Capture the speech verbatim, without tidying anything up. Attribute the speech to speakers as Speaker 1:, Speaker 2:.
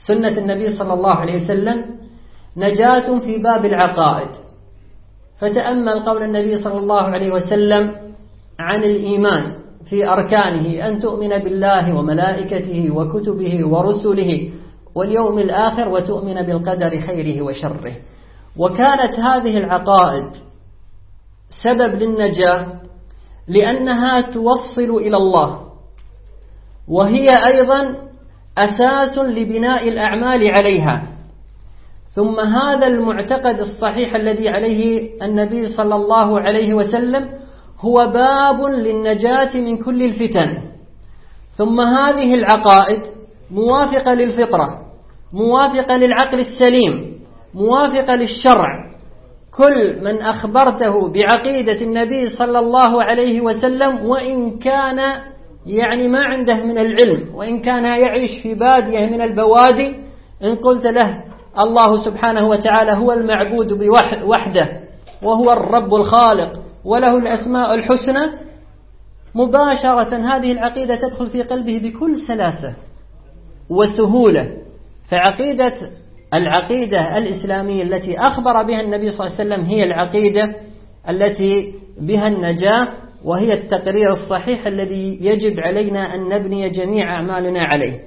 Speaker 1: سنة النبي صلى الله عليه وسلم نجاة في باب العقائد. فتأمل قول النبي صلى الله عليه وسلم عن الإيمان في أركانه: أن تؤمن بالله وملائكته وكتبه ورسله واليوم الآخر وتؤمن بالقدر خيره وشره. وكانت هذه العقائد سبب للنجاة لأنها توصل إلى الله، وهي أيضا أساس لبناء الأعمال عليها. ثم هذا المعتقد الصحيح الذي عليه النبي صلى الله عليه وسلم هو باب للنجاة من كل الفتن. ثم هذه العقائد موافقة للفطرة، موافقة للعقل السليم، موافقة للشرع. كل من أخبرته بعقيدة النبي صلى الله عليه وسلم وإن كان يعني ما عنده من العلم، وإن كان يعيش في بادية من البوادي، إن قلت له الله سبحانه وتعالى هو المعبود بوحده وهو الرب الخالق وله الأسماء الحسنى، مباشرة هذه العقيدة تدخل في قلبه بكل سلاسة وسهولة. فعقيدة العقيدة الإسلامية التي أخبر بها النبي صلى الله عليه وسلم هي العقيدة التي بها النجاة، وهي التقرير الصحيح الذي يجب علينا أن نبني جميع أعمالنا عليه.